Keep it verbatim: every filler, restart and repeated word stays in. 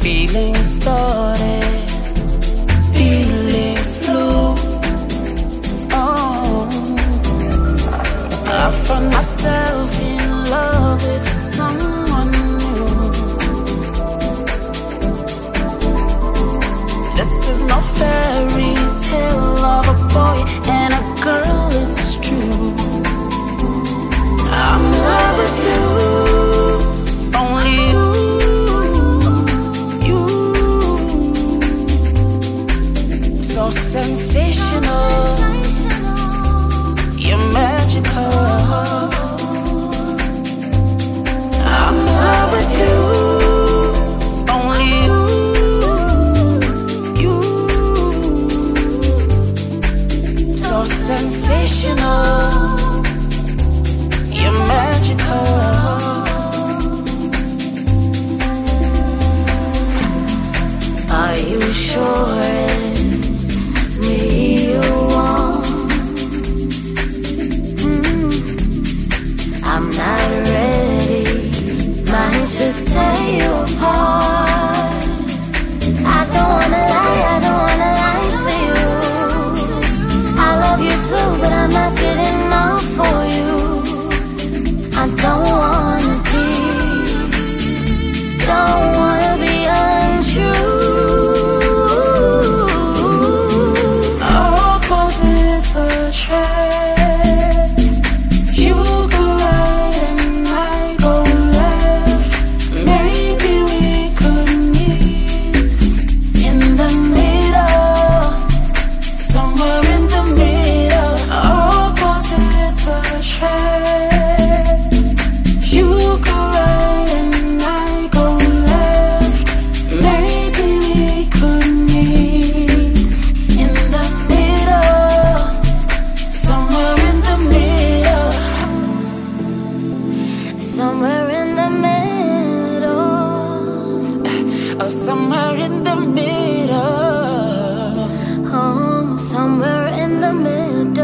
Feelings started, feelings flew. Oh, I found myself in love with someone new. This is no fairy tale of a boy and a girl, it's true. I'm in love with you, only you. So sensational, you're magical. I'm in love with you, only you, you. So sensational, you're magical. Are you sure? I'm not ready, might just tear you apart. I don't wanna lie, I don't wanna lie to you. I love you too, but I'm not good enough for you. I don't wanna be, don't wanna be untrue. Opposites attract. You go right and I go left. Maybe we could meet in the middle, somewhere in the middle. Opposites attract. You go right and I go left. Maybe we could meet in the middle, somewhere in the middle. Somewhere in the middle. Oh, somewhere in the middle. Oh, somewhere in the middle.